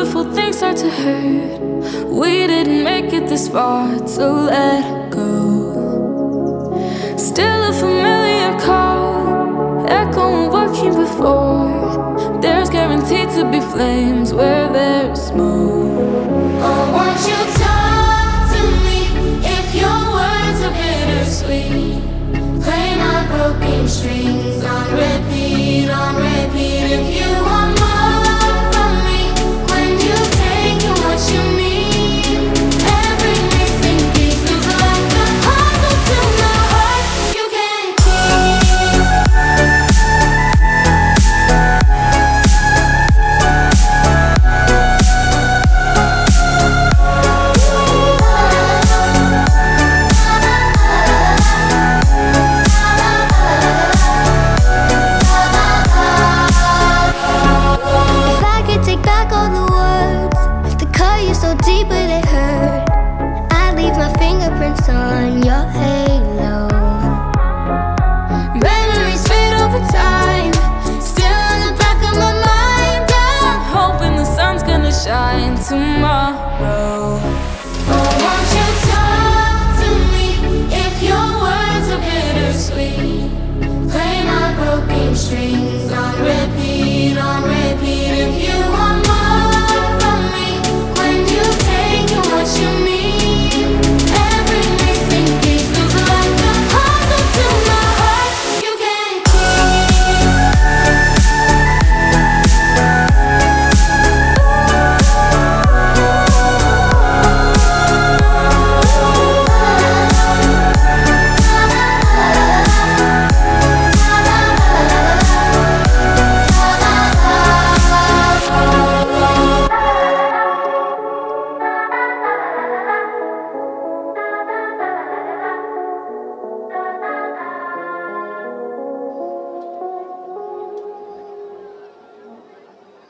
beautiful things start to hurt. We didn't make it this far, so let go. Still a familiar call, echoing what came before. There's guaranteed to be flames where there's smoke. Oh, won't you talk to me if your words are bittersweet? Play my broken strings on repeat, on repeat. If you want more from me, when you take in what you need, every missing piece is like a puzzle to my heart. You can't on your halo. Memories fade over time, still in the back of my mind. I'm hoping the sun's gonna shine tomorrow. Oh, won't you talk to me if your words are bittersweet? Play my broken strings on repeat, on repeat. If you